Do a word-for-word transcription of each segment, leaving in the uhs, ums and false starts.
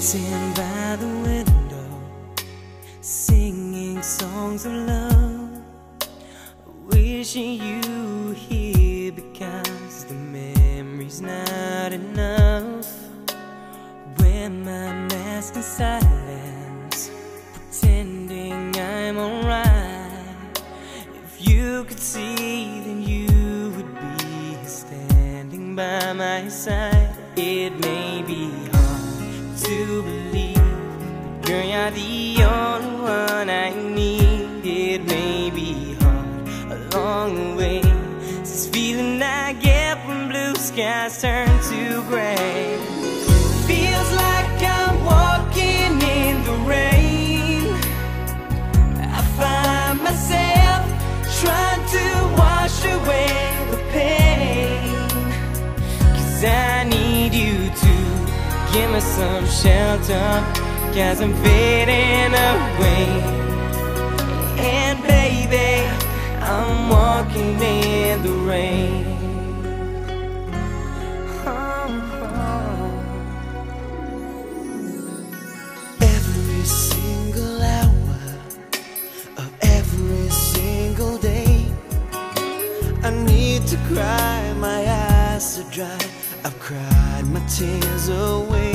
Sitting by the window, singing songs of love, wishing you were here because the memory's not enough. Wear my mask in silence, pretending I'm alright. If you could see, then you would be here standing by my side. It may be hard to believe, but girl, you're the only one I need. It may be hard along the way, this feeling I get when blue skies turn to gray. Feels like I'm walking in the rain. I find myself trying to wash away the pain, 'cause I need you to give me some shelter, 'cause I'm fading away. And baby, I'm walking in the rain. Oh, oh. Every single hour of every single day, I need to cry, my eyes are dry, I've cried my tears away.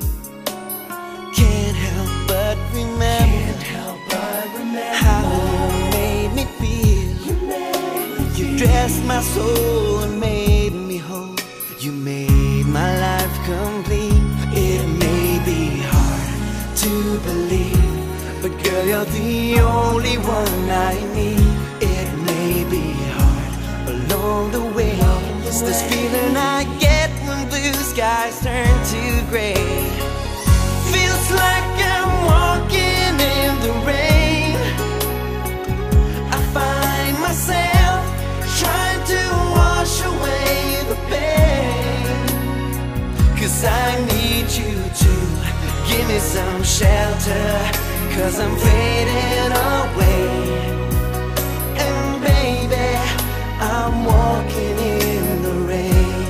Can't help but remember, Can't help but remember how you made me feel. You, made me you feel. Dressed my soul and made me whole. You made my life complete. It may be hard to believe, but girl, you're the only one I need. It may be hard along the way, it's this feeling I get when blue skies turn to gray. Feels like I'm walking in the rain. I find myself trying to wash away the pain, 'cause I need you to give me some shelter, 'cause I'm fading away. And baby, I'm walking in the rain.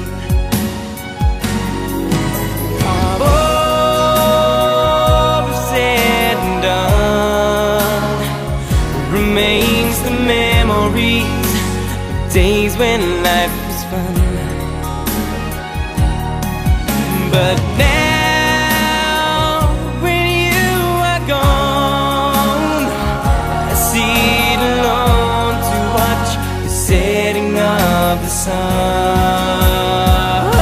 All said and done, remains the memories of days when life was fun. But now, when you are gone, I sit alone to watch the setting of the sun.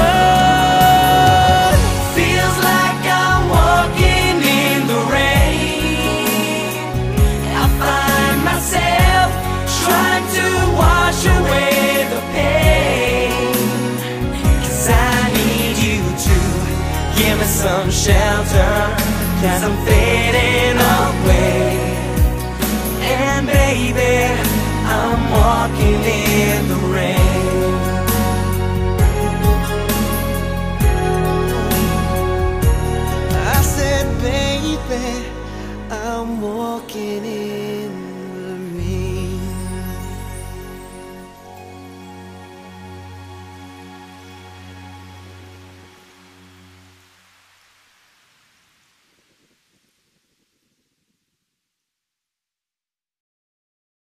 Feels like I'm walking in the rain. I find myself trying to wash away the pain, 'cause I need you to give me some shelter, 'cause I'm fading away. And baby, I'm walking in the rain. I said, baby, I'm walking in